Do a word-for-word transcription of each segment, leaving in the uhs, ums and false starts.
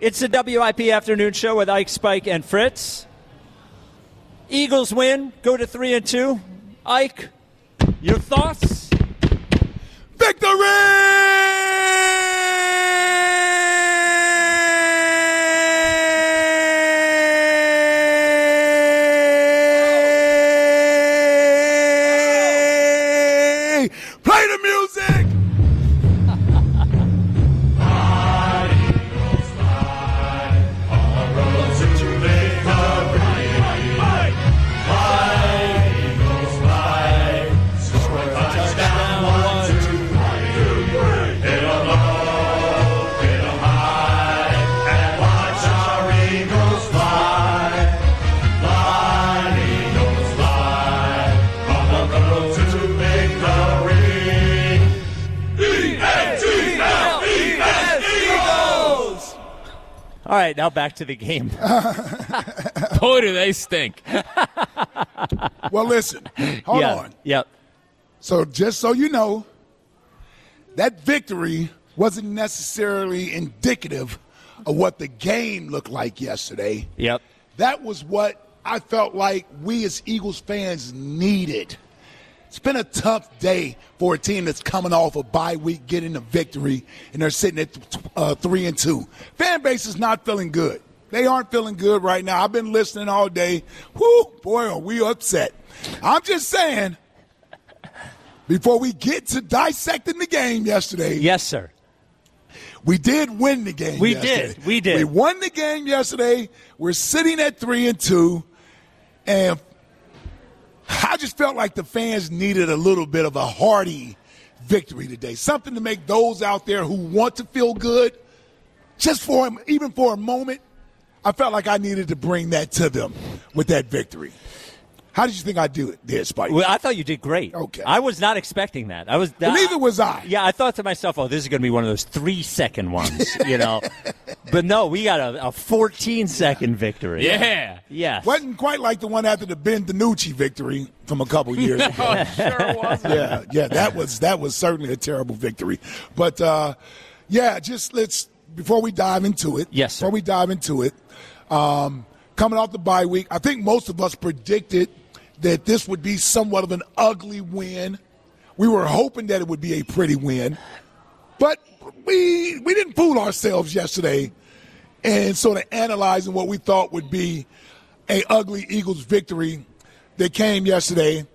It's the W I P Afternoon Show with Ike, Spike, and Fritz. Eagles win, go to three and two. Ike, your thoughts? Victory! Play the music! All right, now back to the game. Boy, do they stink. Well, listen, hold yeah, on. Yep. So just so you know, that victory wasn't necessarily indicative of what the game looked like yesterday. Yep. That was what I felt like we as Eagles fans needed. It's been a tough day for a team that's coming off a bye week, getting a victory, and they're sitting at uh, three and two. Fan base is not feeling good. They aren't feeling good right now. I've been listening all day. Whoo, boy, are we upset. I'm just saying, before we get to dissecting the game yesterday. Yes, sir. We did win the game we yesterday. did. We did. We won the game yesterday. We're sitting at three and two, and I just felt like the fans needed a little bit of a hearty victory today, something to make those out there who want to feel good, just for even for a moment. I felt like I needed to bring that to them with that victory. How did you think I do it there, Spike? Well, I thought you did great. Okay. I was not expecting that. I was. Well, neither was I. Yeah, I thought to myself, oh, this is going to be one of those three-second ones, you know. But no, we got a fourteen-second victory. Yeah. Yes. Wasn't quite like the one after the Ben DiNucci victory from a couple years ago. No, it sure wasn't. Yeah, yeah, that was that was certainly a terrible victory. But uh, yeah, just let's before we dive into it. Yes, sir. Before we dive into it, um, coming off the bye week, I think most of us predicted that this would be somewhat of an ugly win. We were hoping that it would be a pretty win, but we we didn't fool ourselves yesterday, and sort of analyzing what we thought would be a ugly Eagles victory that came yesterday.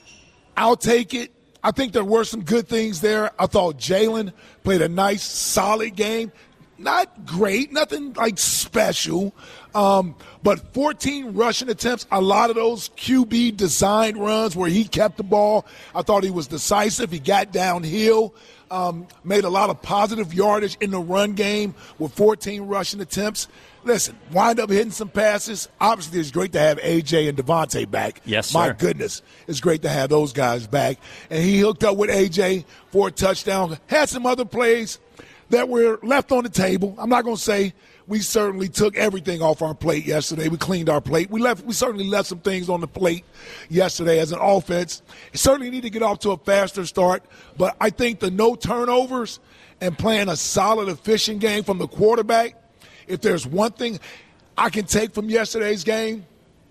I'll take it. I think there were some good things there. I thought Jalen played a nice, solid game. Not great, nothing like special, um, but fourteen rushing attempts, a lot of those Q B designed runs where he kept the ball. I thought he was decisive. He got downhill, um, made a lot of positive yardage in the run game with fourteen rushing attempts. Listen, wind up hitting some passes. Obviously, it's great to have A J and Devontae back. Yes, My sir. goodness, it's great to have those guys back. And he hooked up with A J for a touchdown. Had some other plays that were left on the table. I'm not going to say we certainly took everything off our plate yesterday. We cleaned our plate. We left. We certainly left some things on the plate yesterday as an offense. It certainly need to get off to a faster start, but I think the no turnovers and playing a solid, efficient game from the quarterback, if there's one thing I can take from yesterday's game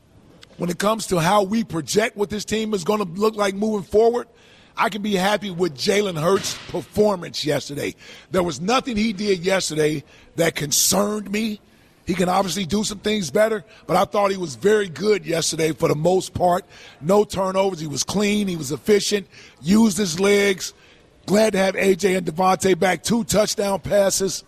when it comes to how we project what this team is going to look like moving forward, I can be happy with Jalen Hurts' performance yesterday. There was nothing he did yesterday that concerned me. He can obviously do some things better, but I thought he was very good yesterday for the most part. No turnovers. He was clean. He was efficient, used his legs. Glad to have A J and Devontae back, two touchdown passes.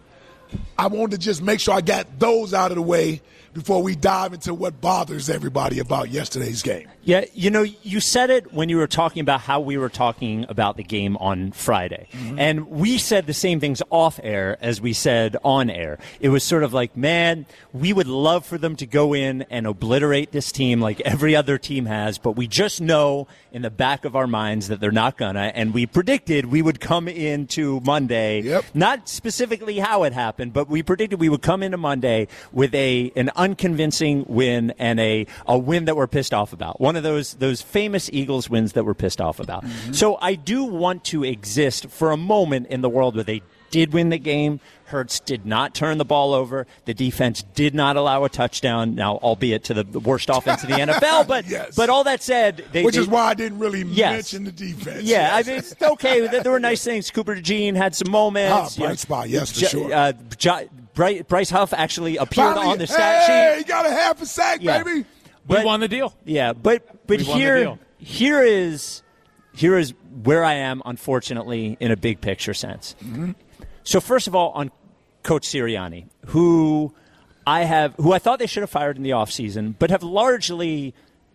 I wanted to just make sure I got those out of the way before we dive into what bothers everybody about yesterday's game. Yeah, you know, you said it when you were talking about how we were talking about the game on Friday. Mm-hmm. And we said the same things off air as we said on air. It was sort of like, man, we would love for them to go in and obliterate this team like every other team has, but we just know in the back of our minds that they're not gonna. And we predicted we would come into Monday, yep. not specifically how it happened, but we predicted we would come into Monday with a an unconvincing win and a, a win that we're pissed off about. One of those those famous Eagles wins that we're pissed off about. Mm-hmm. So I do want to exist for a moment in the world with a did win the game. Hurts did not turn the ball over. The defense did not allow a touchdown. Now, albeit to the, the worst offense in the N F L, but yes. but all that said, they, which they, is why I didn't really yes. mention the defense. Yeah, yes. I mean, it's okay. There were nice things. Cooper DeJean had some moments. Ah, bright spot, yes, for J- sure. Uh, J- Bryce Huff actually appeared Finally, on the stat hey, sheet. He got a half a sack, Yeah. baby. We But- won the deal. Yeah, but but We won the here deal. here is here is where I am, unfortunately, in a big picture sense. Mm-hmm. So first of all, on Coach Sirianni, who I have who I thought they should have fired in the offseason, but have largely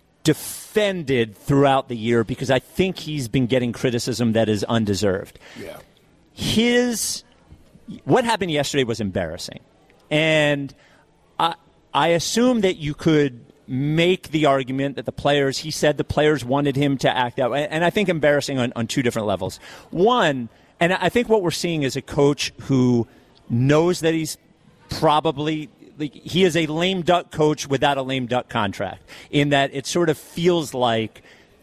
defended throughout the year because I think he's been getting criticism that is undeserved. Yeah. His what happened yesterday was embarrassing. And I I assume that you could make the argument that the players, he said the players wanted him to act out. And I think embarrassing on, on two different levels. One, and I think what we're seeing is a coach who knows that he's probably, like, he is a lame duck coach without a lame duck contract, in that it sort of feels like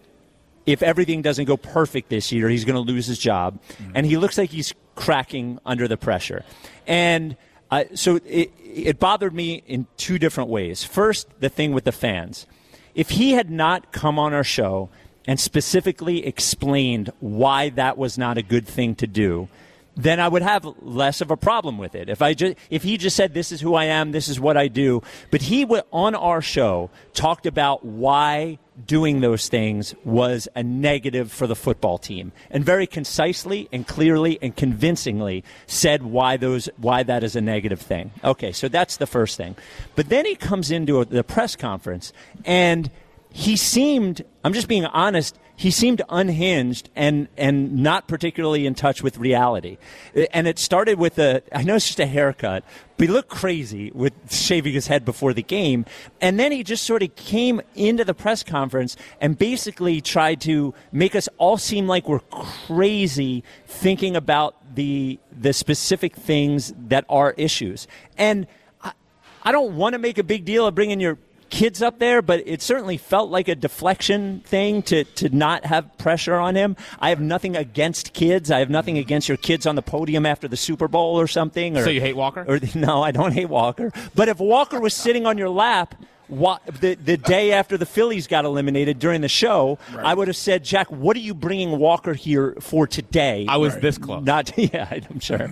if everything doesn't go perfect this year, he's going to lose his job. Mm-hmm. And he looks like he's cracking under the pressure. And uh, so it, it bothered me in two different ways. First, the thing with the fans. If he had not come on our show and specifically explained why that was not a good thing to do, then I would have less of a problem with it. If I just, if he just said, this is who I am, this is what I do. But he, w- on our show, talked about why doing those things was a negative for the football team, and very concisely and clearly and convincingly said why those why that is a negative thing. Okay, so that's the first thing. But then he comes into a, the press conference, and he seemed, I'm just being honest, he seemed unhinged and, and not particularly in touch with reality. And it started with a, I know it's just a haircut, but he looked crazy with shaving his head before the game. And then he just sort of came into the press conference and basically tried to make us all seem like we're crazy thinking about the the specific things that are issues. And I, I don't want to make a big deal of bringing your kids up there, but it certainly felt like a deflection thing to, to not have pressure on him. I have nothing against kids. I have nothing against your kids on the podium after the Super Bowl or something. Or, so you hate Walker? Or, no, I don't hate Walker. But if Walker was sitting on your lap What, the, the day after the Phillies got eliminated during the show, right. I would have said, Jack, what are you bringing Walker here for today? I was right. this close. Not, yeah, I'm sure.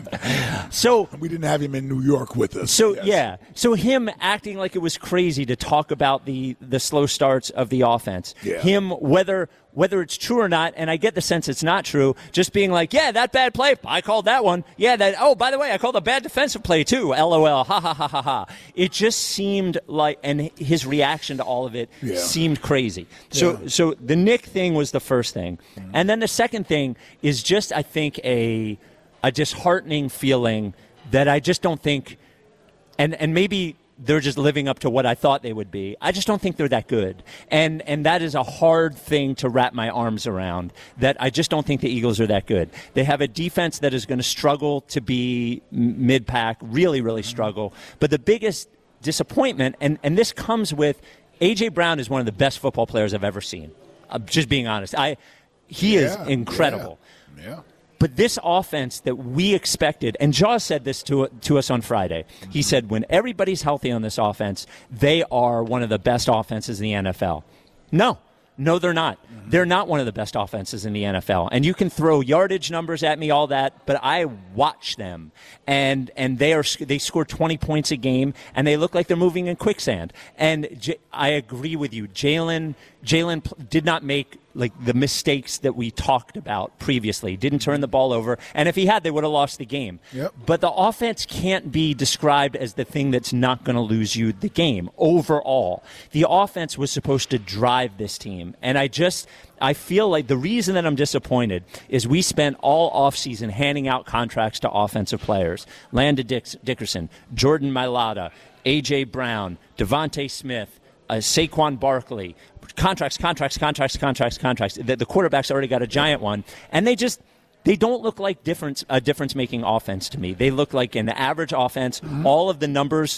So we didn't have him in New York with us. So, yes. yeah. So him acting like it was crazy to talk about the, the slow starts of the offense. Yeah. Him, whether whether it's true or not, and I get the sense it's not true, just being like, yeah, that bad play, I called that one. Yeah, that, oh, by the way, I called a bad defensive play too, LOL, ha, ha, ha, ha, ha. It just seemed like, and his reaction to all of it yeah. seemed crazy. So, yeah. so the Nick thing was the first thing. Mm-hmm. And then the second thing is just, I think, a a disheartening feeling that I just don't think, and, and maybe they're just living up to what I thought they would be. I just don't think they're that good. And and that is a hard thing to wrap my arms around, that I just don't think the Eagles are that good. They have a defense that is going to struggle to be mid-pack, really, really struggle. But the biggest disappointment, and, and this comes with, A J. Brown is one of the best football players I've ever seen. I'm just being honest. I He yeah, is incredible. Yeah. yeah. But this offense that we expected, and Jaws said this to to us on Friday. He said, when everybody's healthy on this offense, they are one of the best offenses in the N F L. No. No, they're not. Mm-hmm. They're not one of the best offenses in the N F L. And you can throw yardage numbers at me, all that, but I watch them, and and they are they score twenty points a game, and they look like they're moving in quicksand. And J- I agree with you. Jalen Jalen p- did not make like the mistakes that we talked about previously. Didn't turn the ball over, and if he had, they would have lost the game. Yep. But the offense can't be described as the thing that's not going to lose you the game overall. The offense was supposed to drive this team, and I just I feel like the reason that I'm disappointed is we spent all offseason handing out contracts to offensive players. Landon Dix- Dickerson, Jordan Mailata, A J. Brown, Devontae Smith, uh, Saquon Barkley. Contracts, contracts, contracts, contracts, contracts. The, the quarterback's already got a giant one, and they just they don't look like difference a difference-making offense to me. They look like an average offense. Mm-hmm. All of the numbers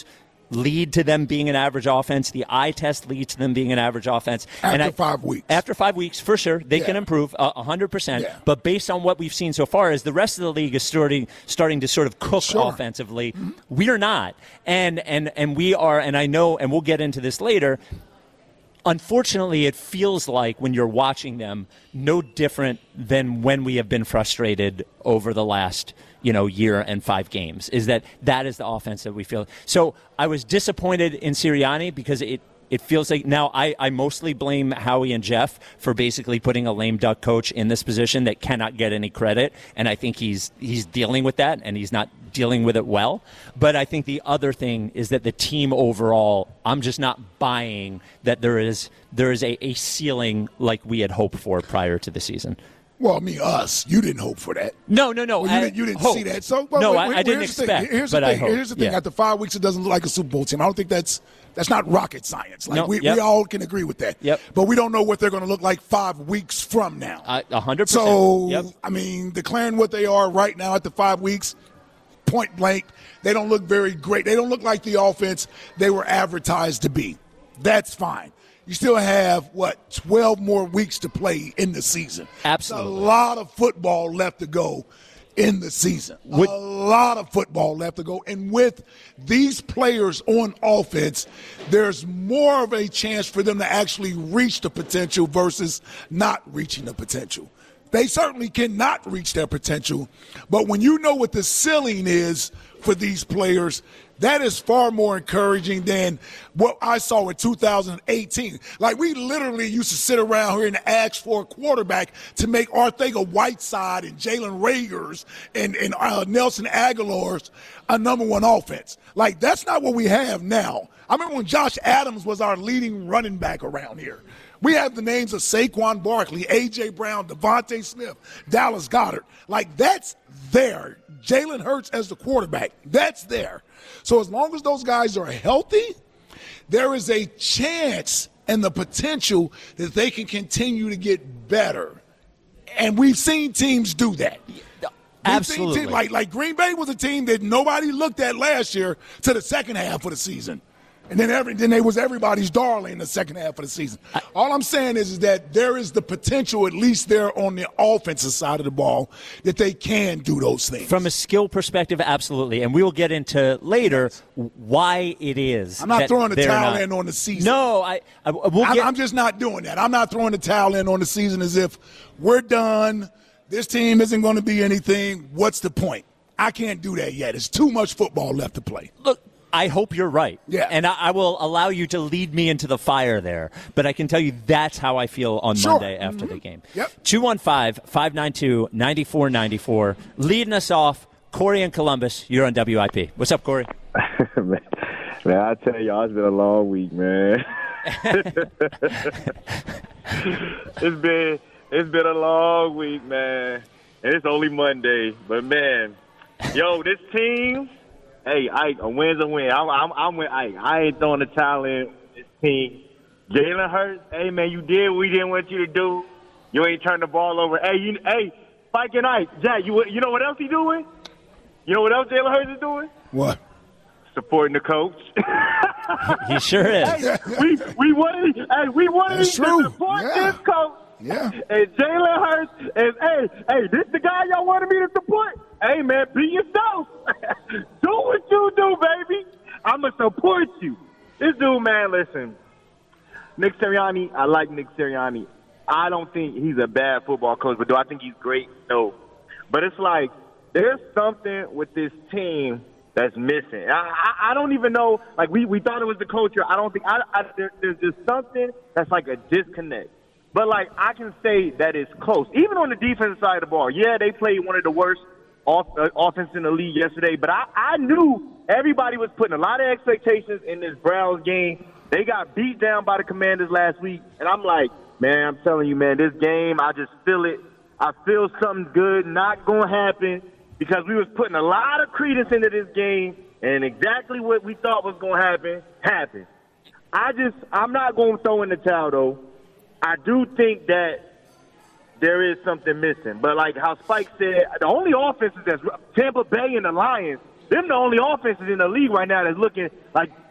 lead to them being an average offense. The eye test leads to them being an average offense. After and I, five weeks. After five weeks, for sure, they Yeah. can improve uh, one hundred percent. Yeah. But based on what we've seen so far, as the rest of the league is starting starting to sort of cook Sure. offensively, mm-hmm. we are not. And, and, and we are, and I know, and we'll get into this later, unfortunately, it feels like when you're watching them, no different than when we have been frustrated over the last, you know, year and five games, is that that is the offense that we feel. So I was disappointed in Sirianni because it, it feels like now I, I mostly blame Howie and Jeff for basically putting a lame duck coach in this position that cannot get any credit. And I think he's he's dealing with that, and he's not dealing with it well. But I think the other thing is that the team overall, I'm just not buying that there is there is a, a ceiling like we had hoped for prior to the season. Well, I mean, us. You didn't hope for that. No, no, no. Well, you, I, didn't, you didn't hope. see that. So, well, no, wait, I, wait, I didn't here's the expect. thing. Here's but the thing. I hope. Here's the thing. Yeah. After five weeks, it doesn't look like a Super Bowl team. I don't think that's that's not rocket science. Like No, we, yep. we all can agree with that. Yep. But we don't know what they're going to look like five weeks from now. Uh, one hundred percent. So, yep. I mean, declaring what they are right now at the five weeks, point blank, they don't look very great. They don't look like the offense they were advertised to be. That's fine. You still have, what, twelve more weeks to play in the season. Absolutely. It's a lot of football left to go in the season. Would, a lot of football left to go. And with these players on offense, there's more of a chance for them to actually reach the potential versus not reaching the potential. They certainly cannot reach their potential. But when you know what the ceiling is for these players, that is far more encouraging than what I saw in two thousand eighteen. Like, we literally used to sit around here and ask for a quarterback to make Arcega-Whiteside and Jalen Reagor's and, and uh, Nelson Aguilar's a number one offense. Like, that's not what we have now. I remember when Josh Adams was our leading running back around here. We have the names of Saquon Barkley, A J. Brown, Devontae Smith, Dallas Goedert. Like, that's there. Jalen Hurts as the quarterback, that's there. So as long as those guys are healthy, there is a chance and the potential that they can continue to get better. And we've seen teams do that. Absolutely. Teams, like, like Green Bay was a team that nobody looked at last year to the second half of the season. And then every then they was everybody's darling in the second half of the season. I, All I'm saying is, is that there is the potential, at least there on the offensive side of the ball, that they can do those things. From a skill perspective, absolutely. And we will get into later why it is. I'm not that throwing the towel not, in on the season. No, I, I we'll I'm, get, I'm just not doing that. I'm not throwing the towel in on the season as if we're done. This team isn't going to be anything. What's the point? I can't do that yet. It's too much football left to play. Look, I hope you're right. Yeah. And I, I will allow you to lead me into the fire there. But I can tell you that's how I feel on Sure. Monday after Mm-hmm. the game. Yep. two one five, five nine two, nine four nine four. Leading us off, Corey in Columbus. You're on W I P. What's up, Corey? man, man, I tell y'all, it's been a long week, man. it's been it's been a long week, man. And it's only Monday. But, man, yo, this team – hey, Ike, a win's a win. I'm, I'm, I'm with Ike. I ain't throwing the towel in this team. Jalen Hurts, hey, man, you did what we didn't want you to do. You ain't turned the ball over. Hey, you, hey, Spike and Ike, Jack, you, you know what else he doing? You know what else Jalen Hurts is doing? What? Supporting the coach. He sure is. Hey, we, we wanted, hey, we wanted That's him true. to support Yeah. this coach. Yeah. And Jalen Hurts is, hey, hey, this the guy y'all wanted me to support? Hey, man, be yourself. Do what you do, baby. I'm going to support you. This dude, man, listen, Nick Sirianni, I like Nick Sirianni. I don't think he's a bad football coach, but do I think he's great? No. But it's like there's something with this team that's missing. I, I, I don't even know. Like, we, we thought it was the culture. I don't think I, I, there, there's just something that's like a disconnect. But, like, I can say that it's close. Even on the defensive side of the ball, yeah, they played one of the worst off, uh, offense in the league yesterday. But I, I knew everybody was putting a lot of expectations in this Browns game. They got beat down by the Commanders last week. And I'm like, man, I'm telling you, man, this game, I just feel it. I feel something good not going to happen because we was putting a lot of credence into this game. And exactly what we thought was going to happen, happened. I just, I'm not going to throw in the towel, though. I do think that there is something missing. But like how Spike said, the only offenses that's Tampa Bay and the Lions, them the only offenses in the league right now that's looking like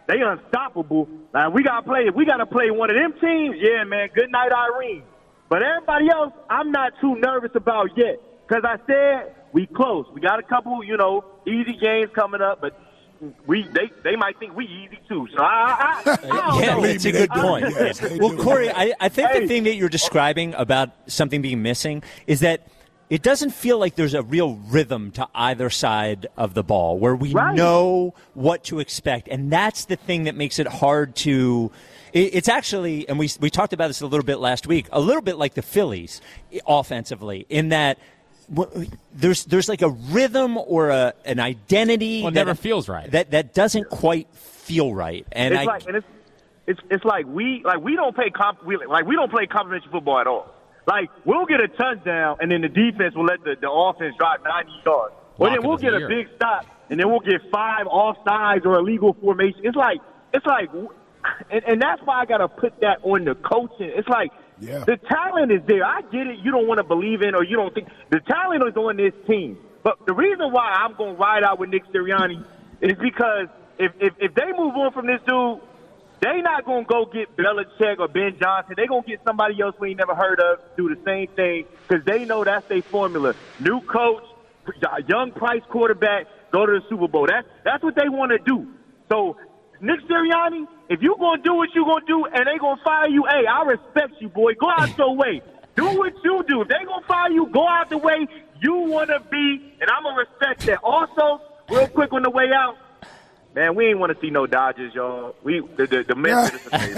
they unstoppable. Now, we got to play. If we got to play one of them teams, yeah, man, good night, Irene. But everybody else, I'm not too nervous about yet. Because I said we close. We got a couple, you know, easy games coming up, but we they, they might think we easy too. So I, I, I don't yeah, know. that's a good point. Yes, well, Corey, I, I think Hey. the thing that you're describing about something being missing is that it doesn't feel like there's a real rhythm to either side of the ball where we Right. know what to expect. And that's the thing that makes it hard to – it's actually – and we we talked about this a little bit last week, a little bit like the Phillies offensively in that w- there's there's like a rhythm or a an identity Well, it that never feels right. That, that doesn't quite feel right. And It's I, like and it's it's it's like we like we don't play comp we, like we don't play complimentary football at all. Like we'll get a touchdown and then the defense will let the, the offense drive ninety yards. Or Lock then of we'll the get a year. big stop and then we'll get five offsides or illegal formation. It's like it's like and, and that's why I gotta put that on the coaching. It's like Yeah. the talent is there. I get it. You don't want to believe in or you don't think the talent is on this team. But the reason why I'm gonna ride out with Nick Sirianni is because if if, if they move on from this dude, they not going to go get Belichick or Ben Johnson. They going to get somebody else we ain't never heard of, do the same thing, because they know that's their formula. New coach, young price quarterback, go to the Super Bowl. That's, that's what they want to do. So, Nick Sirianni, if you going to do what you going to do and they going to fire you, hey, I respect you, boy. Go out your way. Do what you do. If they going to fire you, go out the way you want to be, and I'm going to respect that. Also, real quick on the way out, man, we ain't want to see no Dodgers, y'all. We the the, the Memphis is amazing.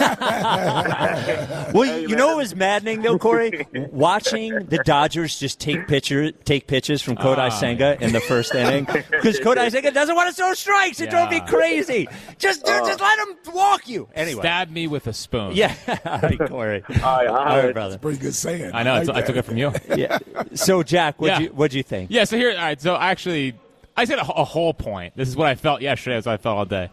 Well, Hey, you man. know what was maddening though, Corey? Watching the Dodgers just take picture, take pitches from Kodai Oh, Senga in the first inning because Kodai Senga doesn't want to throw strikes. It drove me Yeah. crazy. Just, just let him walk you. Anyway, Stab me with a spoon. yeah. All right, Corey. All right, all All right. right, brother. Pretty good saying. I know. like I took that. it from you. Yeah. So, Jack, what'd Yeah. you what'd you think? Yeah, so here, all right, so actually, I said a, a whole point. This is what I felt yesterday, as I felt all day.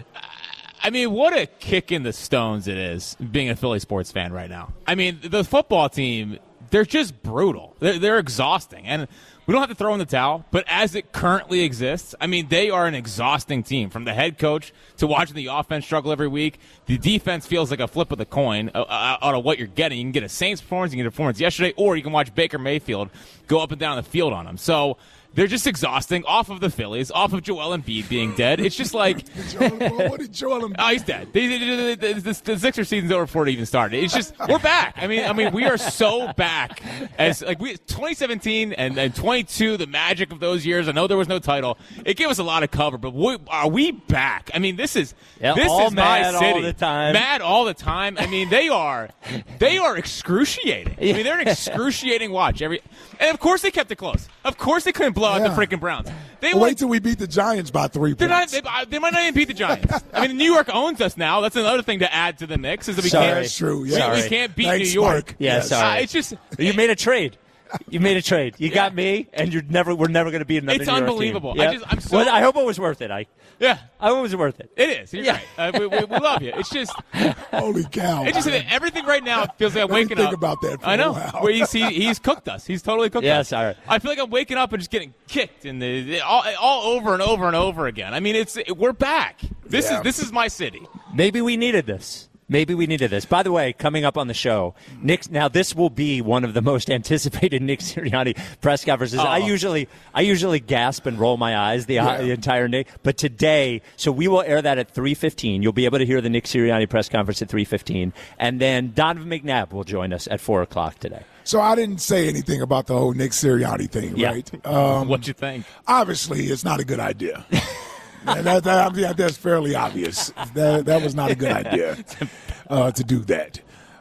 I mean, what a kick in the stones it is being a Philly sports fan right now. I mean, the football team, they're just brutal. They're, they're exhausting. And we don't have to throw in the towel, but as it currently exists, I mean, they are an exhausting team. From the head coach to watching the offense struggle every week, the defense feels like a flip of the coin uh, uh, out of what you're getting. You can get a Saints performance, you can get a performance yesterday, or you can watch Baker Mayfield go up and down the field on them. So they're just exhausting off of the Phillies, off of Joel Embiid being dead. It's just like, Joel, well, what did Joel Embiid- oh, he's dead. The, the, the, the, the Sixers season's over before it even started. It's just we're back. I mean, I mean, we are so back as like we twenty seventeen and, and twenty-two. The magic of those years. I know there was no title. It gave us a lot of cover, but we, are we back? I mean, this is Yeah, this all is my mad all city. the time. Mad all the time. I mean, they are they are excruciating. I mean, they're an excruciating watch. Every and of course they kept it close. Of course they couldn't blow out Yeah. the freaking Browns. They Wait went till we beat the Giants by three they're not, points. they, they might not even beat the Giants. I mean, New York owns us now. That's another thing to add to the mix. Is that we Sorry. can't, That's true. we- Yeah. we, Sorry. can't beat Thanks, New York. Mike. Yeah, Yes. sorry. Uh, it's just You made a trade. You made a trade. You got me, and you're never. We're never going to be another. It's New York team. unbelievable. Yeah. I just- I'm so- Well, I hope it was worth it. I. yeah, I hope it was worth it. it is. You're Yeah. right. Uh, we, we, we love you. It's just Holy cow. it's just man. everything right now feels like I'm Let me waking think up. about that for I a know. while. Where he's, he, he's cooked us. He's totally cooked Yeah, us. sorry. I feel like I'm waking up and just getting kicked in the all, all over and over and over again. I mean, it's we're back. This Yeah. is this is my city. Maybe we needed this. Maybe we needed this. By the way, coming up on the show, Nick. Now this will be one of the most anticipated Nick Sirianni press conferences. Oh. I usually, I usually gasp and roll my eyes the, Yeah. the entire Nick. But today, so we will air that at three fifteen. You'll be able to hear the Nick Sirianni press conference at three fifteen, and then Donovan McNabb will join us at four o'clock today. So I didn't say anything about the whole Nick Sirianni thing, Yeah. right? Um, What you think? obviously, it's not a good idea. And that, that, I mean, that's fairly obvious. That, that was not a good idea uh, to do that.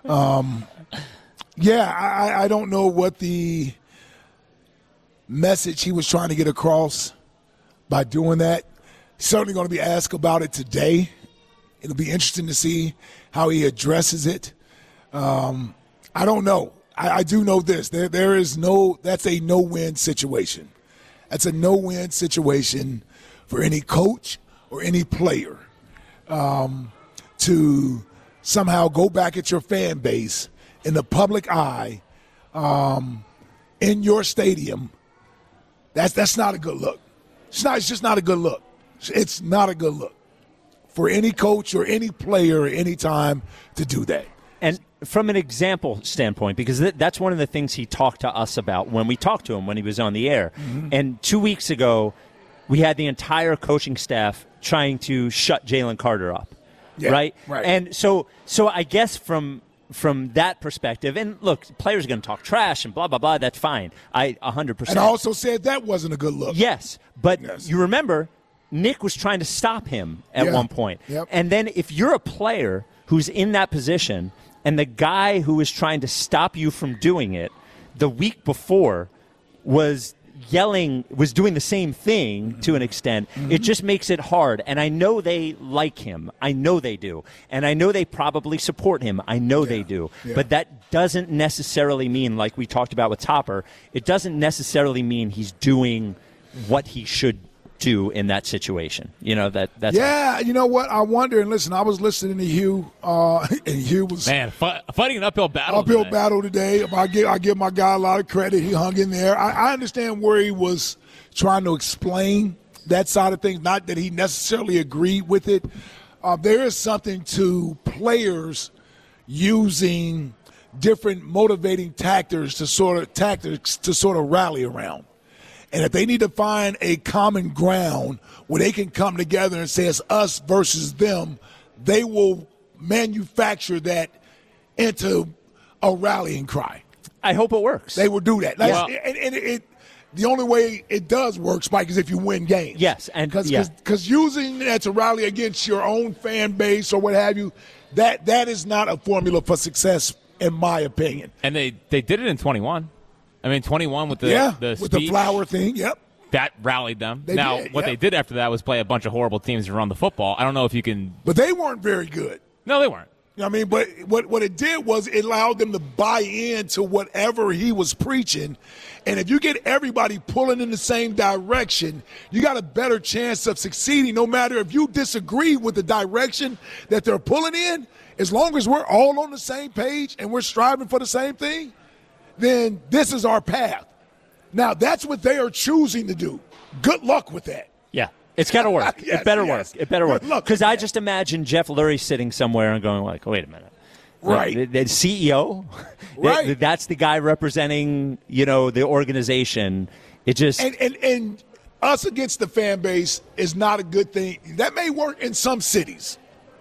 Um, yeah, I, I don't know what the message he was trying to get across by doing that. Certainly going to be asked about it today. It'll be interesting to see how he addresses it. Um, I don't know. I, I do know this. There, there is no. That's a no-win situation. That's a no-win situation for any coach or any player um, to somehow go back at your fan base in the public eye um, in your stadium. That's that's not a good look. It's not. It's just not a good look. It's not a good look for any coach or any player at any time to do that. And from an example standpoint, because th- that's one of the things he talked to us about when we talked to him when he was on the air. Mm-hmm. And two weeks ago, we had the entire coaching staff trying to shut Jalen Carter up, yeah, right? Right. And so, so I guess from from that perspective, and look, players are going to talk trash and blah, blah, blah, that's fine. I one hundred percent. And I also said that wasn't a good look. Yes, but yes. You remember, Nick was trying to stop him at yeah. one point. Yep. And then if you're a player who's in that position – and the guy who was trying to stop you from doing it the week before was yelling, was doing the same thing mm-hmm. to an extent, mm-hmm. it just makes it hard. And I know they like him. I know they do. And I know they probably support him. I know yeah. they do. Yeah. But that doesn't necessarily mean, like we talked about with Topper, it doesn't necessarily mean he's doing what he should do in that situation. You know, that that's yeah, all. You know what? I wonder, and listen, I was listening to Hugh, uh, and Hugh was man fi- fighting an uphill battle. Uphill today. battle today. I give I give my guy a lot of credit. He hung in there. I, I understand where he was trying to explain that side of things. Not that he necessarily agreed with it. Uh, there is something to players using different motivating tactics to sort of tactics to sort of rally around. And if they need to find a common ground where they can come together and say it's us versus them, they will manufacture that into a rallying cry. I hope it works. They will do that. Yeah. And, and it, it, the only way it does work, Spike, is if you win games. Yes. and Because yeah. using that to rally against your own fan base or what have you, that that is not a formula for success, in my opinion. And they, they did it in twenty-one. I mean, twenty-one with the yeah, the with speech, the flower thing. Yep, that rallied them. They now, did, what yep. they did after that was play a bunch of horrible teams to run the football. I don't know if you can, but they weren't very good. No, they weren't. You know what I mean, but what what it did was it allowed them to buy into whatever he was preaching, and if you get everybody pulling in the same direction, you got a better chance of succeeding. No matter if you disagree with the direction that they're pulling in, as long as we're all on the same page and we're striving for the same thing, then this is our path. Now, that's what they are choosing to do. Good luck with that. Yeah, it's got to work. yes, it better yes. work. It better Good work. Because I just imagine Jeff Lurie sitting somewhere and going like, wait a minute. Right. The, the C E O? Right. the, that's the guy representing, you know, the organization. It just... And, and, and us against the fan base is not a good thing. That may work in some cities.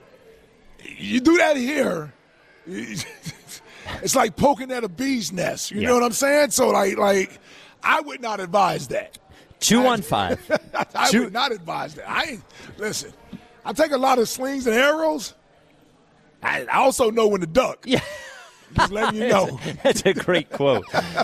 You do that here... It's like poking at a bee's nest. You yeah. know what I'm saying? So, like, like I would not advise that. two one five I Two. would not advise that. I ain't, listen, I take a lot of slings and arrows. I, I also know when to duck. Yeah. Just letting you know. That's a great quote.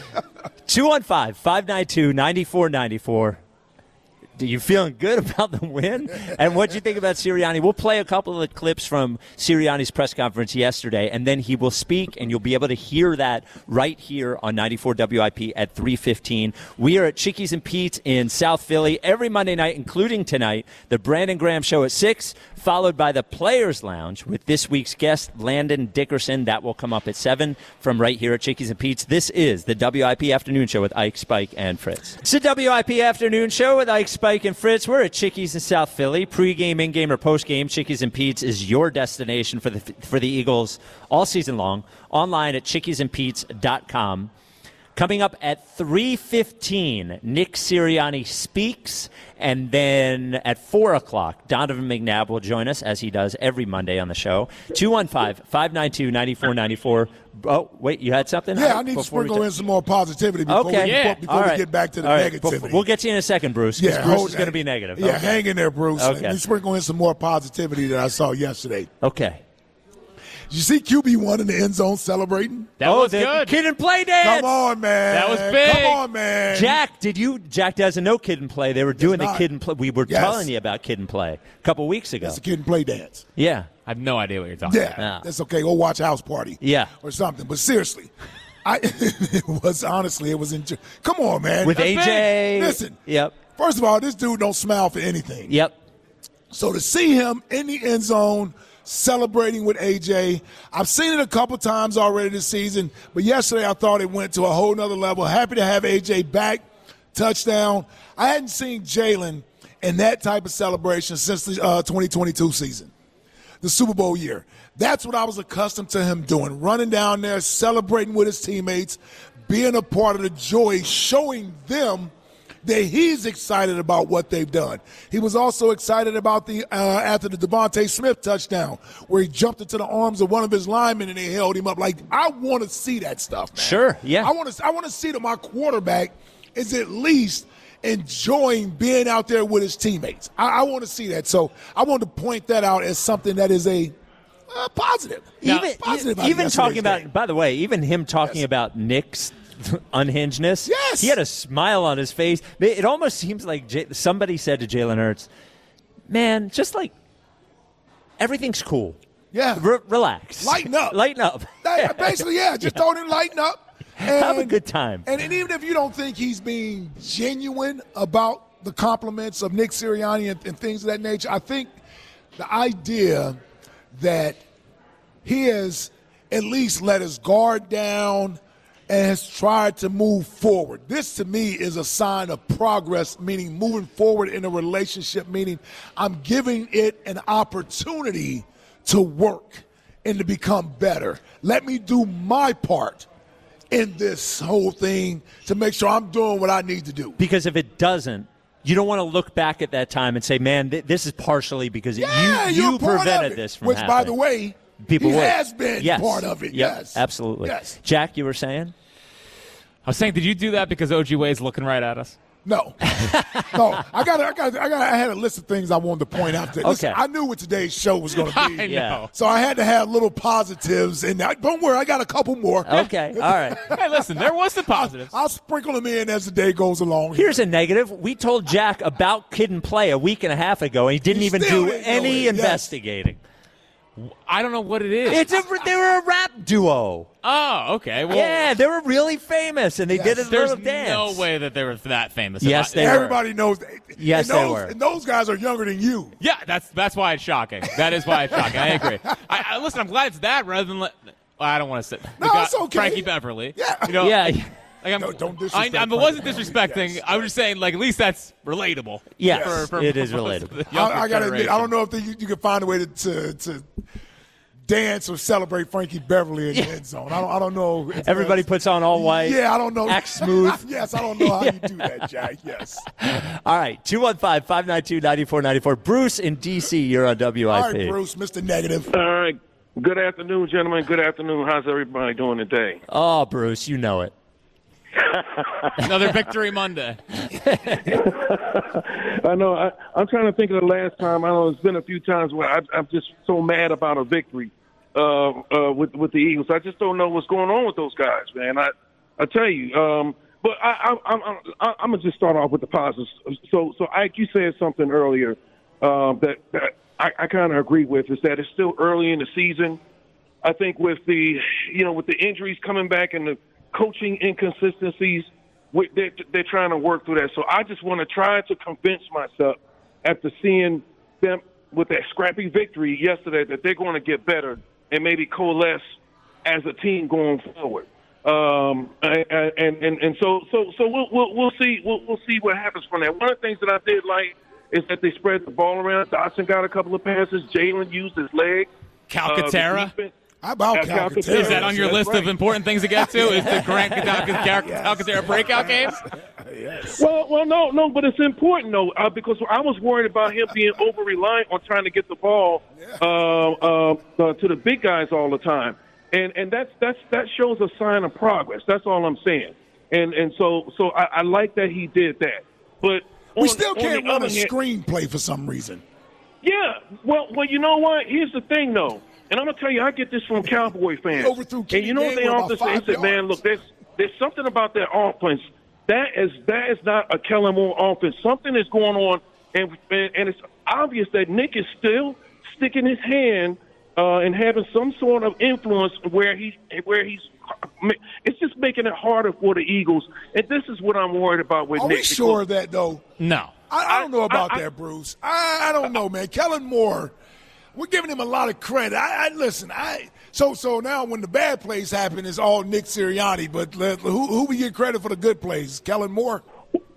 two one five, five nine two, nine four nine four. Do you feeling good about the win? And what do you think about Sirianni? We'll play a couple of clips from Sirianni's press conference yesterday, and then he will speak, and you'll be able to hear that right here on ninety-four W I P at three fifteen. We are at Chickies and Pete's in South Philly every Monday night, including tonight, the Brandon Graham Show at six, followed by the Players Lounge with this week's guest, Landon Dickerson. That will come up at seven from right here at Chickies and Pete's. This is the W I P Afternoon Show with Ike, Spike, and Fritz. It's the W I P Afternoon Show with Ike, Spike, and Fritz. We're at Chickies in South Philly. Pre-game, in-game, or post-game, Chickies and Pete's is your destination for the for the Eagles all season long. Online at chickies and pete's dot com. Coming up at three fifteen, Nick Sirianni speaks, and then at four o'clock, Donovan McNabb will join us, as he does every Monday on the show. two one five, five nine two, nine four nine four. Oh, wait, you had something? Yeah, I need to sprinkle in some more positivity before okay. we, yeah. before, before right. we get back to the right. negativity. We'll get you in a second, Bruce, because yeah, Bruce is going to be negative. Yeah, okay. hang in there, Bruce. Okay. Let me sprinkle in some more positivity that I saw yesterday. Okay. Did you see Q B one in the end zone celebrating? That oh, was the good. Kid and play dance. Come on, man. That was big. Come on, man. Jack, did you? Jack doesn't know Kid and Play. They were doing the not. Kid and Play. We were Yes. telling you about Kid and Play a couple weeks ago. It's a kid and play dance. Yeah. I have no idea what you're talking Yeah, about. Yeah. that's okay. Go watch House Party. Yeah. Or something. But seriously, I it was honestly, it was in. Come on, man. With That's A J. big. Listen. Yep. First of all, this dude don't smile for anything. Yep. So to see him in the end zone celebrating with A J, I've seen it a couple times already this season, but yesterday I thought it went to a whole nother level. Happy to have A J back, touchdown. I hadn't seen Jalen in that type of celebration since the uh, twenty twenty-two season. the Super Bowl year. That's what I was accustomed to him doing, running down there, celebrating with his teammates, being a part of the joy, showing them that he's excited about what they've done. He was also excited about the uh, after the Devontae Smith touchdown, where he jumped into the arms of one of his linemen and they held him up. Like, I want to see that stuff, man. Sure, yeah. I want to I want to see that my quarterback is at least enjoying being out there with his teammates. I, I want to see that. So I want to point that out as something that is a uh, positive. Even, positive even talking about, game. by the way, even him talking Yes. about Nick's unhingedness. Yes. He had a smile on his face. It almost seems like J- somebody said to Jalen Hurts, man, just like everything's cool. Yeah. R- relax. Lighten up. Lighten up. That- basically, yeah, just don't him lighten up. And, Have a good time. And, and even if you don't think he's being genuine about the compliments of Nick Sirianni and, and things of that nature, I think the idea that he has at least let his guard down and has tried to move forward. This, to me, is a sign of progress, meaning moving forward in a relationship, meaning I'm giving it an opportunity to work and to become better. Let me do my part in this whole thing to make sure I'm doing what I need to do. Because if it doesn't, you don't want to look back at that time and say, man, th- this is partially because Yeah, you, you're you a part prevented of it. this from Which, happening. by the way, People he would. has been Yes. part of it, Yep, yes. Absolutely. Yes. Jack, you were saying? I was saying, did you do that because O G Wade's looking right at us? No. no. I got I got I got I had a list of things I wanted to point out to. Listen, Okay. I knew what today's show was going to be. I Yeah. know. So I had to have little positives, and I, don't worry, I got a couple more. Okay. All right. Hey, listen, there was some positives. I'll sprinkle them in as the day goes along. Here's a negative. We told Jack about Kid and Play a week and a half ago, and he didn't He even still do didn't know any it, yes. investigating. I don't know what it is. It's a, they were a rap duo. oh, okay. Well, Yeah, they were really famous, and they Yes. did a there's little dance. no way that they were that famous. Yes, If I- they were. Everybody knows. Yes, and they those, were. And those guys are younger than you. Yeah, that's that's why it's shocking. That is why it's shocking. I agree. I, I listen. I'm glad it's that rather than. Let, I don't want to say. No, the guy- it's okay. Frankie Beverly. Yeah. You know, Yeah. Like I'm, No, don't I, disrespect I, I wasn't Frankie disrespecting. Beverly, yes. I was just saying, like, at least that's relatable. Yes, for, for it is most of relatable. the younger I, I got to admit, I generation. don't know if the, you, you can find a way to, to to dance or celebrate Frankie Beverly in the end zone. I don't. I don't know. if Everybody that's- puts on all white. Yeah, I don't know. Act smooth. Yes, I don't know how you do that, Jack. Yes. All right, two one five, five nine two, nine four nine four. Bruce in D C, you're on W I P. All right, Bruce, Mister Negative. All right. Good afternoon, gentlemen. Good afternoon. How's everybody doing today? Oh, Bruce, you know it. Another victory Monday. I know. I, I'm trying to think of the last time. I know it's been a few times where I, I'm just so mad about a victory uh, uh, with with the Eagles. I just don't know what's going on with those guys, man. I I tell you. Um, but I, I, I'm I'm I'm gonna just start off with the positives. So so Ike, you said something earlier um, that that I, I kind of agree with. Is that it's still early in the season. I think with the you know with the injuries coming back and the coaching inconsistencies, they're, they're trying to work through that. So I just want to try to convince myself after seeing them with that scrappy victory yesterday that they're going to get better and maybe coalesce as a team going forward. Um, and, and, and, and so so so we'll we'll, we'll see we'll, we'll see what happens from that. One of the things that I did like is that they spread the ball around. Dotson got a couple of passes. Jalen used his leg. Calcaterra. Uh, the defense- How about Yeah, Calcaterra? Calcaterra. Is that on your That's list right. of important things to get to? Is the Grant Calcaterra breakout games? Yes. Well, well, no, no, but it's important though uh, because I was worried about him being over reliant on trying to get the ball uh, uh, uh, to the big guys all the time, and and that's that's that shows a sign of progress. That's all I'm saying, and and so so I, I like that he did that, but We on- still on can't the run a other hand- screenplay for some reason. Yeah, well, well, you know what? Here's the thing though, and I'm gonna tell you, I get this from Cowboy fans, He overthrew and Kenny you know what they Gainwell often by say? They five said, "Man, yards." look, there's there's something about that offense." That is that is not a Kellen Moore offense. Something is going on, and and, and it's obvious that Nick is still sticking his hand uh, and having some sort of influence where he where he's. It's just making it harder for the Eagles, and this is what I'm worried about with Are Nick. we sure of that, though? No. I, I don't know about I- I- that, Bruce. I, I don't know, man. Kellen Moore, we're giving him a lot of credit. I, I listen. I so so now when the bad plays happen, it's all Nick Sirianni. But let, who who we get credit for the good plays? Kellen Moore.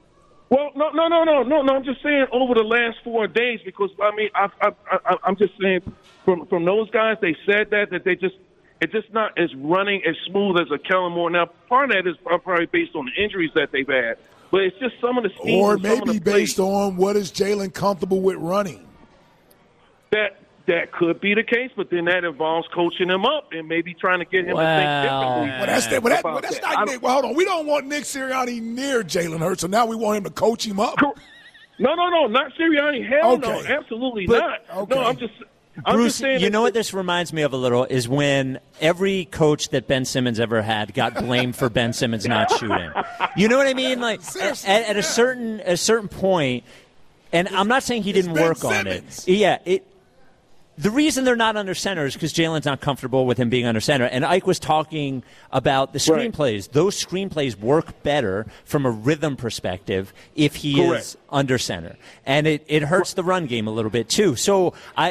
Well, no, no, no, no, no, no. I'm just saying over the last four days because I mean, I, I, I, I'm just saying from from those guys, they said that that they just it's just not as running as smooth as a Kellen Moore. Now, part of that is probably based on the injuries that they've had, but it's just some of the schemes, or some maybe of the based plays. on what is Jalen comfortable with running. That that could be the case, but then that involves coaching him up and maybe trying to get him Well, to think differently. Well, that's that. Well, that, well, that's that. not Nick. Well, hold on. We don't want Nick Sirianni near Jalen Hurts, so now we want him to coach him up. No, no, no, not Sirianni. Hell Okay. no, absolutely But- not. okay. No, I'm just. I'm Bruce, just saying you that- know what this reminds me of a little is when every coach that Ben Simmons ever had got blamed for Ben Simmons not shooting. You know what I mean? Like at, at a certain a certain point, and I'm not saying he didn't Ben work on Simmons. it. Yeah, it. The reason they're not under center is because Jalen's not comfortable with him being under center. And Ike was talking about the Right. screenplays. Those screenplays work better from a rhythm perspective if he Correct. is under center. And it, it hurts the run game a little bit, too. So I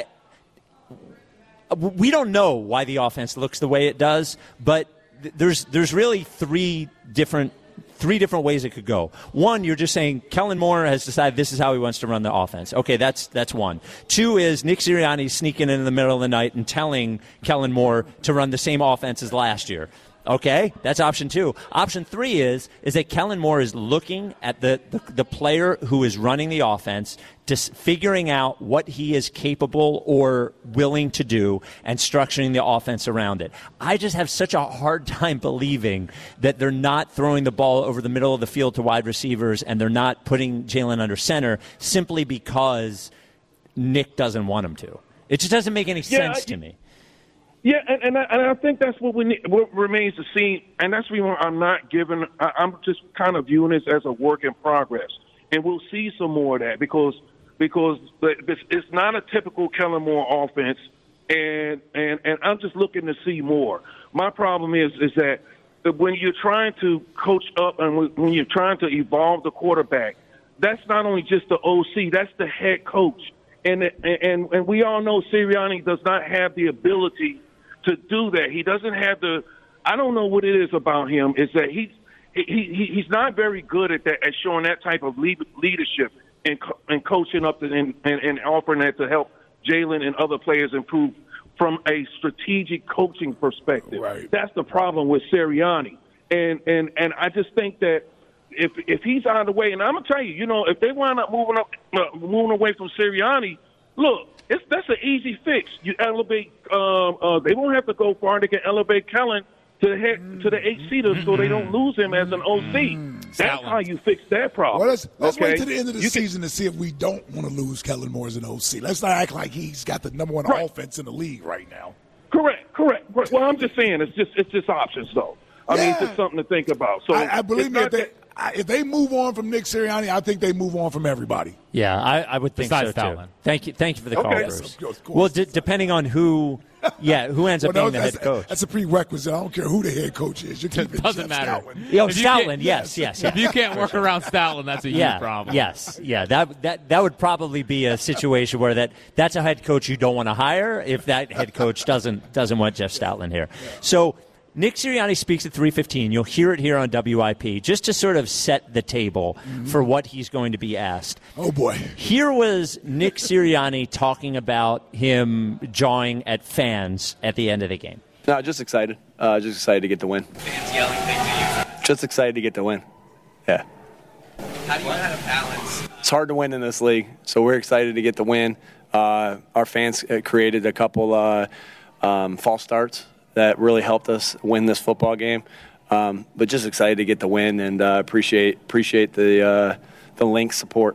we don't know why the offense looks the way it does, but th- there's there's really three different three different ways it could go. One, you're just saying Kellen Moore has decided this is how he wants to run the offense. Okay, that's that's one. Two is Nick Sirianni sneaking in in the middle of the night and telling Kellen Moore to run the same offense as last year. Okay, that's option two. Option three is is that Kellen Moore is looking at the, the, the player who is running the offense, just figuring out what he is capable or willing to do and structuring the offense around it. I just have such a hard time believing that they're not throwing the ball over the middle of the field to wide receivers and they're not putting Jalen under center simply because Nick doesn't want him to. It just doesn't make any Yeah, sense I- to me. Yeah, and, and, I, and I think that's what we need, what remains to see, and that's why I'm not giving. I, I'm just kind of viewing this as a work in progress, and we'll see some more of that because because it's, it's not a typical Kellen Moore offense, and and and I'm just looking to see more. My problem is is that when you're trying to coach up and when you're trying to evolve the quarterback, that's not only just the O C, that's the head coach, and and and we all know Sirianni does not have the ability to do that. He doesn't have the. I don't know what it is about him. Is that he's he, he he's not very good at that at showing that type of lead, leadership and and coaching up and, and and offering that to help Jalen and other players improve from a strategic coaching perspective. Right. That's the problem with Sirianni, and and and I just think that if if he's out of the way, and I'm gonna tell you, you know, if they wind up moving up uh, moving away from Sirianni, look. It's, that's an easy fix. You elevate. Um, uh, they won't have to go far. They can elevate Kellen to the head, to the eight seater, so they don't lose him as an O C. That's how you fix that problem. Well, let's let's okay? wait to the end of the You can- season to see if we don't want to lose Kellen Moore as an O C. Let's not act like he's got the number one Right. offense in the league right now. Correct, correct. correct. Well, I'm just saying it's just it's just options, though. I mean, it's Yeah. just something to think about. So I, I believe it's me, if not they that- I, if they move on from Nick Sirianni, I think they move on from everybody. Yeah, I, I would think Besides so too. Stoutland. Thank you, thank you for the Okay. call, Yes, Bruce. of course, of course. Well, d- depending on who, yeah, who ends up Well, being no, the that's, head coach. that's a prerequisite. I don't care who the head coach is. You're keeping doesn't Jeff matter. Stoutland. Yo, If you can't- Stoutland, yes, yes, yes. If you can't work around Stoutland, that's a huge yeah, problem. yes, yeah. That that that would probably be a situation where that that's a head coach you don't want to hire if that head coach doesn't doesn't want Jeff Stoutland here. So Nick Sirianni speaks at three fifteen. You'll hear it here on W I P just to sort of set the table for what he's going to be asked. Oh boy. Here was Nick Sirianni talking about him jawing at fans at the end of the game. No, just excited. Uh, just excited to get the win. Fans yelling things at you. Just excited to get the win. Yeah. How do you know how to balance? It's hard to win in this league, so we're excited to get the win. Uh, our fans created a couple uh, um, false starts that really helped us win this football game. Um, but just excited to get the win and uh, appreciate appreciate the uh, the Lynx support.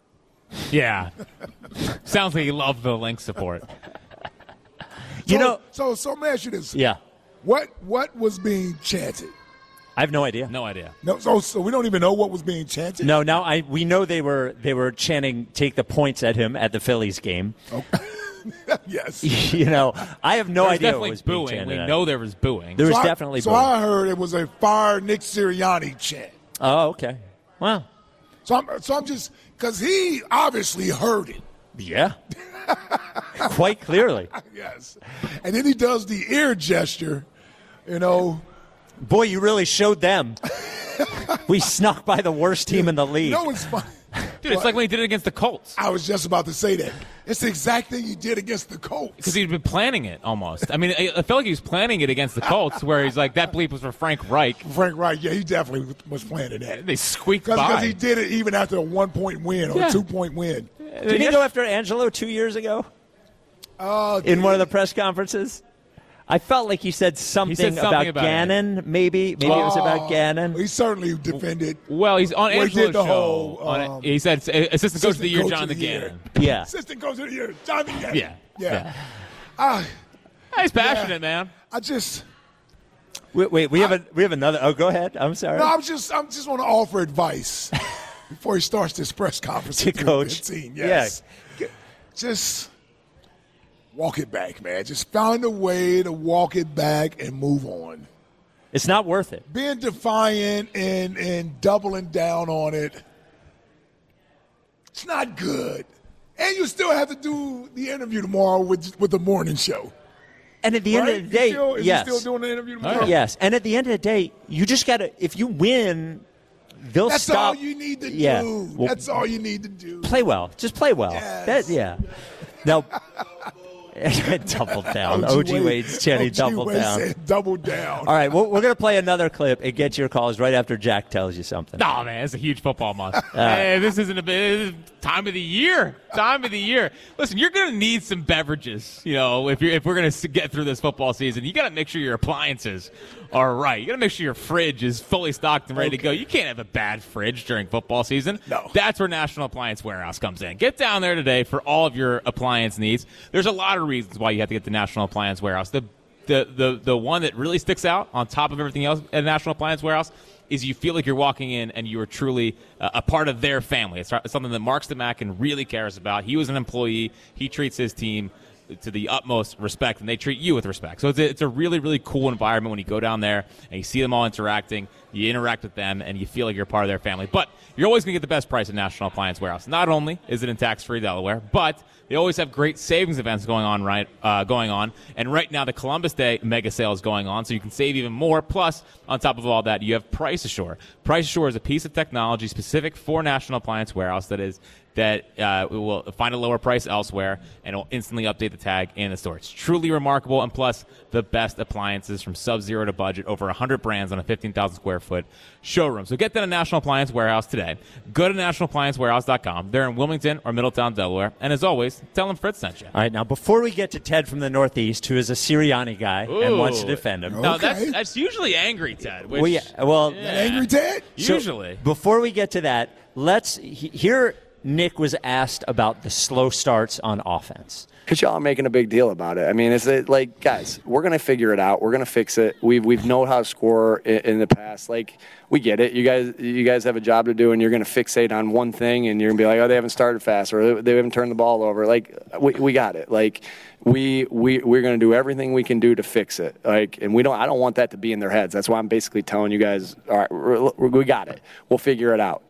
Yeah. Sounds like you love the link support. You so, know, so so let me ask you this. yeah, What what was being chanted? I have no idea. No idea. No, so so we don't even know what was being chanted. No, now I we know they were they were chanting "Take the points" at him at the Phillies game. Yes. You know, I have no There was idea what definitely was being booing. chanted. We at know him. there was booing. There was So I- definitely So booing. I heard it was a fire Nick Sirianni chant. Oh, okay. Well, So I'm so I'm just because he obviously heard it. yeah, quite clearly. Yes. And then he does the ear gesture, you know. Boy, you really showed them. We snuck by the worst team in the league. You know what's funny? Dude, it's What? like when he did it against the Colts. I was just about to say that. It's the exact thing he did against the Colts. Because he'd been planning it almost. I mean, I, I felt like he was planning it against the Colts, where he's like, that bleep was for Frank Reich. Frank Reich, yeah, he definitely was planning that. They squeaked Because by. he did it even after a one-point win or Yeah. a two-point win. Did he go after Angelo two years ago Uh, in one of the press conferences? I felt like he said something, something about, about Gannon, maybe. Maybe it was about Gannon. He certainly defended. Well, he's on Well, he Angelo's did the show. whole, on um, it. He said, assistant coach of the year, coach of Jonathan the year. Gannon. Yeah. Assistant coach of the year, Johnny Gannon. Yeah. Yeah. Yeah. I, He's passionate, man. I just, Wait, wait, we have a we have another. Oh, go ahead. I'm sorry. no, I'm just, I'm just want to offer advice before he starts this press conference To with coach. the team. Yes. Just walk it back, man. Just find a way to walk it back and move on. It's not worth it. Being defiant and and doubling down on it, it's not good. And you still have to do the interview tomorrow with with the morning show. And at the Right? end of the day, You still, is yes, he still doing the interview tomorrow? yes. And at the end of the day, you just got to. If you win, they'll That's stop. all you need to yeah. do. Well, That's all you need to do. play well. Just play well. Yes. That, yeah. Now, double down. O G Wade's Chenny, O G double Wade down. said double down. All right, well, we're going to play another clip and get your calls right after Jack tells you something. No, man, it's a huge football month. Hey, this isn't a bit time of the year. Time of the year. Listen, you're going to need some beverages. You know, if you're if we're going to get through this football season, you got to make sure your appliances are right. You got to make sure your fridge is fully stocked and ready Okay. to go. You can't have a bad fridge during football season. No. That's where National Appliance Warehouse comes in. Get down there today for all of your appliance needs. There's a lot of reasons why you have to get to National Appliance Warehouse. The the the the one that really sticks out on top of everything else at National Appliance Warehouse is you feel like you're walking in and you are truly uh, a part of their family. It's something that Mark Stamakin really cares about. He was an employee. He treats his team to the utmost respect, and they treat you with respect. So it's a, it's a really, really cool environment when you go down there and you see them all interacting. You interact with them, and you feel like you're part of their family. But you're always going to get the best price at National Appliance Warehouse. Not only is it in tax-free Delaware, but they always have great savings events going on, right? Uh, going on, and right now the Columbus Day mega sale is going on, so you can save even more. Plus, on top of all that, you have Price Assure. Price Assure is a piece of technology specific for National Appliance Warehouse that is that uh, will find a lower price elsewhere and will instantly update the tag in the store. It's truly remarkable, and plus the best appliances from sub-zero to budget, over one hundred brands on a fifteen thousand square foot showroom. So get to the National Appliance Warehouse today. Go to national appliance warehouse dot com. They're in Wilmington or Middletown, Delaware. And as always, tell them Fritz sent you. All right, now before we get to Ted from the Northeast, who is a Sirianni guy and wants to Ooh. defend him. No, Okay. that's that's usually angry, Ted. Which, Well, yeah, well, yeah. Angry Ted? So, Usually. before we get to that, let's he, here. Nick was asked about the slow starts on offense. Because y'all are making a big deal about it. I mean, it's it, like, guys, we're going to figure it out. We're going to fix it. We've we've known how to score in, in the past. Like, we get it. You guys you guys have a job to do, and you're going to fixate on one thing, and you're going to be like, oh, they haven't started fast, or they haven't turned the ball over. Like, we we got it. Like, we we we're going to do everything we can do to fix it. Like, and we don't. I don't want that to be in their heads. That's why I'm basically telling you guys, all right, we're, we got it. We'll figure it out.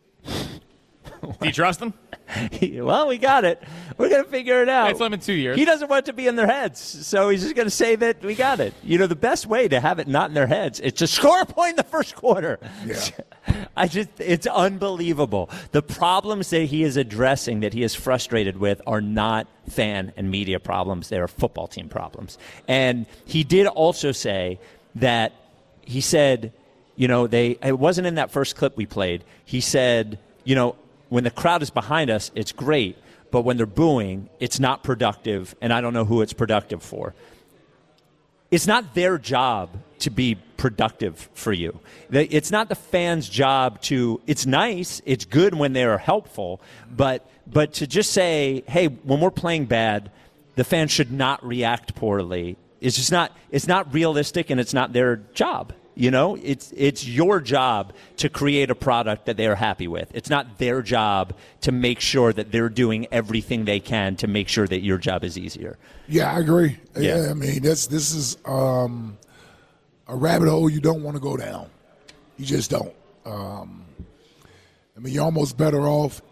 Do you trust them? Well, we got it. We're going to figure it out. It's only been two years. He doesn't want it to be in their heads, so he's just going to say that we got it. You know, the best way to have it not in their heads is to score a point in the first quarter. Yeah. I just, it's unbelievable. The problems that he is addressing, that he is frustrated with, are not fan and media problems. They are football team problems. And he did also say that he said, you know, they, it wasn't in that first clip we played. He said, you know, when the crowd is behind us, it's great. But when they're booing, it's not productive, and I don't know who it's productive for. It's not their job to be productive for you. It's not the fans' job to – it's nice, it's good when they're helpful, but but to just say, hey, when we're playing bad, the fans should not react poorly. It's just not – it's not realistic, and it's not their job. You know, it's it's your job to create a product that they're happy with. It's not their job to make sure that they're doing everything they can to make sure that your job is easier. Yeah, I agree. Yeah. Yeah, I mean, that's this is um, a rabbit hole you don't want to go down. You just don't. Um, I mean, you're almost better off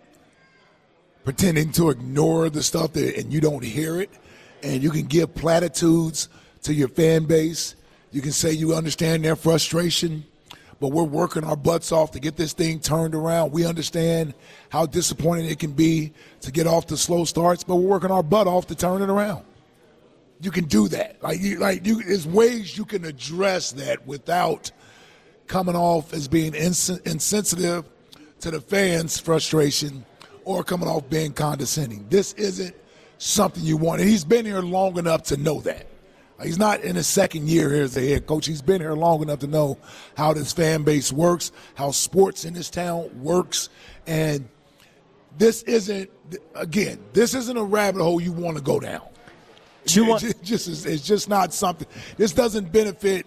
pretending to ignore the stuff that, and you don't hear it, and you can give platitudes to your fan base. You can say you understand their frustration, but we're working our butts off to get this thing turned around. We understand how disappointing it can be to get off the slow starts, but we're working our butt off to turn it around. You can do that. Like, you, like you, there's ways you can address that without coming off as being ins- insensitive to the fans' frustration or coming off being condescending. This isn't something you want. And he's been here long enough to know that. He's not in his second year here as a head coach. He's been here long enough to know how this fan base works, how sports in this town works. And this isn't, again, this isn't a rabbit hole you want to go down. It just, it's, it's just not something. This doesn't benefit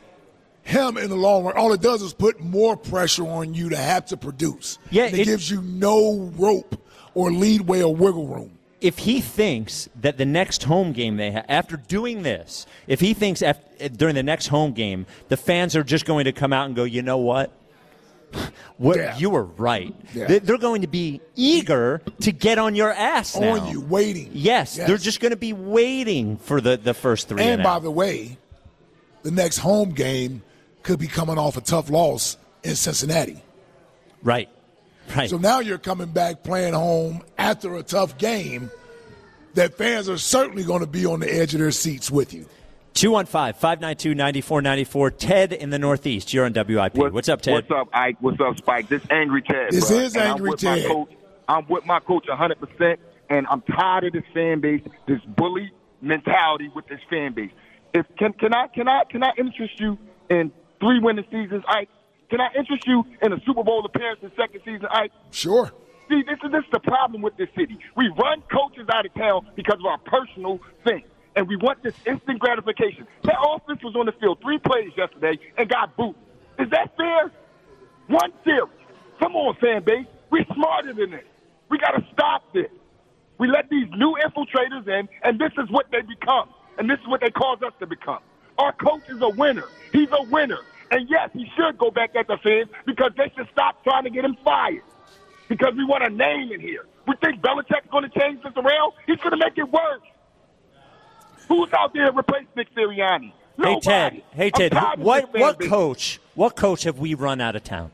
him in the long run. All it does is put more pressure on you to have to produce. Yeah, and it, it gives you no rope or leadway or wiggle room. If he thinks that the next home game they have, after doing this, if he thinks after, during the next home game, the fans are just going to come out and go, you know what? What Yeah. you were right. Yeah. They- They're going to be eager to get on your ass now. On you, waiting. Yes, Yes. they're just going to be waiting for the, the first three. And And by out. the way, the next home game could be coming off a tough loss in Cincinnati. right, right. So now you're coming back playing home after a tough game that fans are certainly going to be on the edge of their seats with you. two one five, five nine two, nine four nine four. Ted in the Northeast. You're on W I P. What- What's up, Ted? What's up, Ike? What's up, Spike? This Angry Ted. This bruh. is And Angry I'm with Ted. My coach. I'm with my coach one hundred percent, and I'm tired of this fan base, this bully mentality with this fan base. If can can I can I can I interest you in three winning seasons, Ike? Can I interest you in a Super Bowl appearance in second season, Ike? Sure. See, this is this is the problem with this city. We run coaches out of town because of our personal thing, and we want this instant gratification. That offense was on the field three plays yesterday and got booed. Is that fair? One series. Come on, fan base. We're smarter than this. We got to stop this. We let these new infiltrators in, and this is what they become, and this is what they cause us to become. Our coach is a winner. He's a winner. And, yes, he should go back at the fans because they should stop trying to get him fired. Because we want a name in here. We think Belichick's going to change this around. He's going to make it worse. Who's out there to replace Nick Sirianni? Hey, Nobody. Ted. Hey, I'm Ted. tired of What this fan what base. coach? What coach have we run out of town?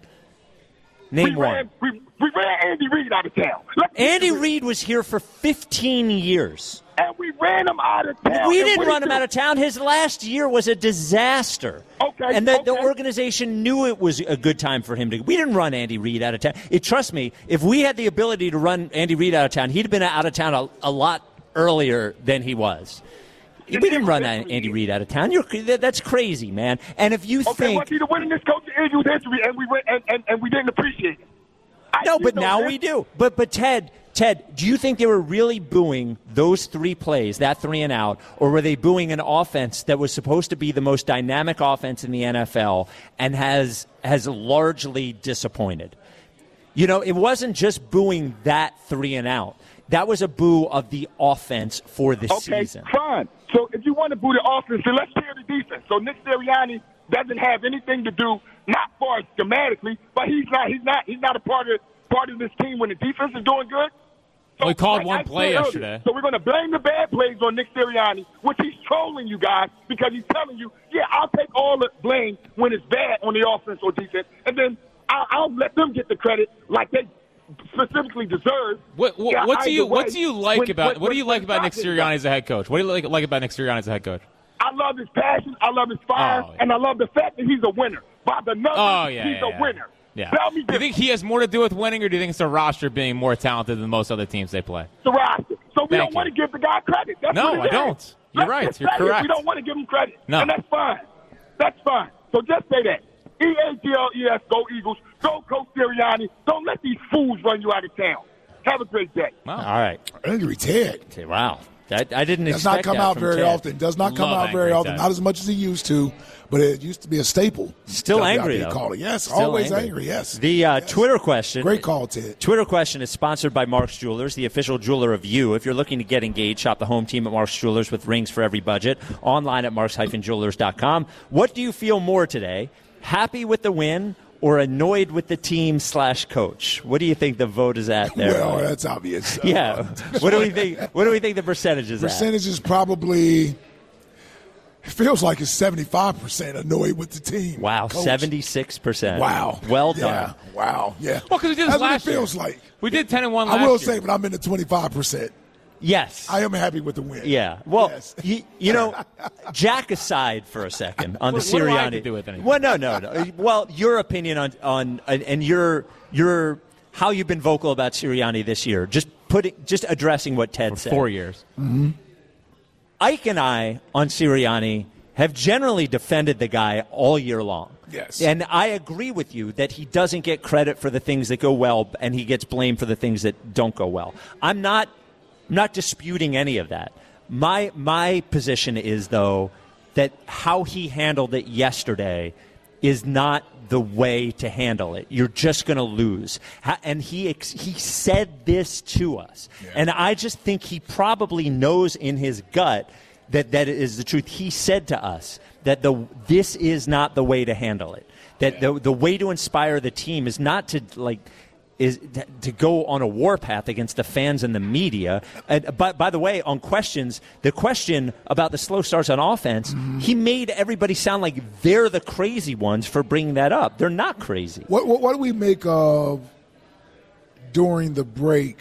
Name we one. ran, we, we ran Andy Reid out of town. Let's be Andy serious. Reid was here for fifteen years. And we ran him out of town. We And didn't what run did him he out do? of town. His last year was a disaster. Okay, And the, the okay. organization knew it was a good time for him to. We didn't run Andy Reid out of town. It, trust me, if we had the ability to run Andy Reid out of town, he'd have been out of town a, a lot earlier than he was. We didn't run Andy Reid out of town. You're, that's crazy, man. And if you Okay, think was he the winningest coach in Eagles history, and we went, and, and, and we didn't appreciate it? I no, see but no now this. we do. But but Ted, Ted, do you think they were really booing those three plays, that three and out, or were they booing an offense that was supposed to be the most dynamic offense in the N F L and has has largely disappointed? You know, it wasn't just booing that three and out. That was a boo of the offense for the Okay, season. fine. So if you want to boo the offense, then let's hear the defense. So Nick Sirianni doesn't have anything to do, not far schematically, but he's not he's not he's not a part of part of this team when the defense is doing good. So, Well, he called like one I play said earlier, yesterday. So we're going to blame the bad plays on Nick Sirianni, which he's trolling you guys because he's telling you, yeah, I'll take all the blame when it's bad on the offense or defense, and then I'll, I'll let them get the credit like they specifically deserve. What, what, Yeah, what do you either what way, do you like when- about when- what do you when like about Nick Stockton- Sirianni as a head coach? What do you like, like about Nick Sirianni as a head coach? I love his passion. I love his fire, Oh, yeah. and I love the fact that he's a winner. By the numbers, Oh yeah, he's yeah, a yeah. winner. Yeah. Tell me Do you different. think he has more to do with winning, or do you think it's the roster being more talented than most other teams they play? the roster. So we Thank don't want to you. give the guy credit. That's No, what it I is. don't. You're Let's right. just You're say it. correct. We don't want to give him credit. No. And that's fine. That's fine. So just say that. E A G L E S, go Eagles. Go Coach Sirianni. Don't let these fools run you out of town. Have a great day. All right. Angry Ted. Okay, wow. That, I didn't Does expect not come that out from very Ted. often. Does not come Love out very Angry often. Ted. Not as much as he used to, but it used to be a staple. Still W I P angry, though. Caller. Yes, Still always angry. Yes. The uh, Yes. Twitter question. Great call, Ted. Twitter question is sponsored by Mark's Jewelers, the official jeweler of you. If you're looking to get engaged, shop the home team at Mark's Jewelers with rings for every budget. Online at marks dash jewelers dot com. What do you feel more today? Happy with the win or annoyed with the team slash coach? What do you think the vote is at there? Well, that's obvious. yeah. What do we think? What do we think the percentage is at? Percentage is probably It feels like it's seventy-five percent annoyed with the team. Wow, Coach. seventy-six percent. Wow. Well Yeah. done. Wow. Yeah. Well, because we did this That's last what it feels year. like. We did ten and one last I will year. say, but I'm in the twenty-five percent. Yes. I am happy with the win. Yeah. Well, Yes. you, you know, Jack aside for a second on What- the what do I Sirianni. have to do with anything? Well, no, no, no. Well, your opinion on on and your your how you've been vocal about Sirianni this year. Just putting, just addressing what Ted For said. four years. Mm-hmm. Ike and I on Sirianni have generally defended the guy all year long. Yes. And I agree with you that he doesn't get credit for the things that go well, and he gets blamed for the things that don't go well. I'm not I'm not disputing any of that. My my position is, though, that how he handled it yesterday is not the way to handle it. You're just going to lose. Ha- And he ex- he said this to us. Yeah. And I just think he probably knows in his gut that that is the truth. He said to us that the this is not the way to handle it. That Yeah. the the way to inspire the team is not to like is t- to go on a warpath against the fans and the media. And by, by the way, on questions, the question about the slow starts on offense, Mm-hmm. he made everybody sound like they're the crazy ones for bringing that up. They're not crazy. What, what, what do we make of during the break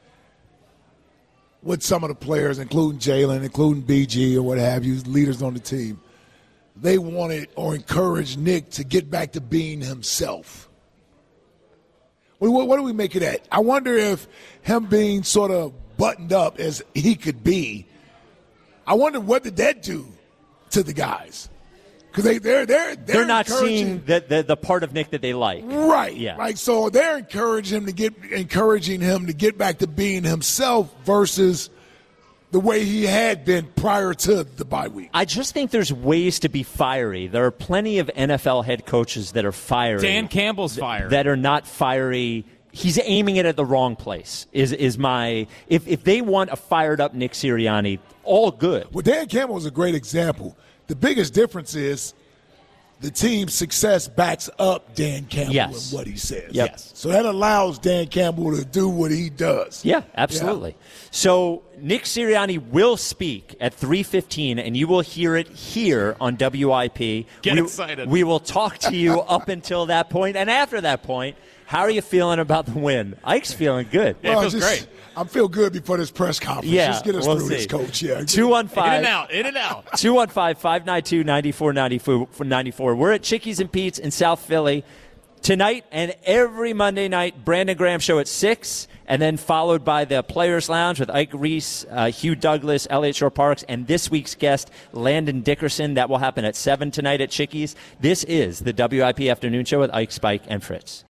with some of the players, including Jalen, including B G or what have you, leaders on the team? They wanted or encouraged Nick to get back to being himself. What, what, what do we make of that? I wonder if him being sort of buttoned up as he could be, I wonder what did that do to the guys? Because they, they're, they're, they're, They're not encouraging- seeing the, the, the part of Nick that they like. Right. Yeah. Like, so they're encouraging him to get encouraging him to get back to being himself versus the way he had been prior to the bye week. I just think there's ways to be fiery. There are plenty of N F L head coaches that are fiery. Dan Campbell's fired. That are not fiery. He's aiming it at the wrong place. Is is my if if they want a fired up Nick Sirianni, all good. Well, Dan Campbell is a great example. The biggest difference is the team's success backs up Dan Campbell Yes. and what he says. Yep. Yes. So that allows Dan Campbell to do what he does. Yeah, absolutely. So Nick Sirianni will speak at three fifteen, and you will hear it here on W I P. Get we, excited. We will talk to you up until that point, and after that point, how are you feeling about the win? Ike's feeling good. Yeah, it feels just, great. I feel good before this press conference. Yeah, Just get us we'll through see. this, Coach. Yeah. two one five In and out. In and out. two one five, five nine two, nine four nine four. We're at Chickies and Pete's in South Philly tonight and every Monday night. Brandon Graham show at six, and then followed by the Players Lounge with Ike Reese, uh, Hugh Douglas, Elliott Shore Parks, and this week's guest, Landon Dickerson. That will happen at seven tonight at Chickies. This is the W I P Afternoon Show with Ike, Spike, and Fritz.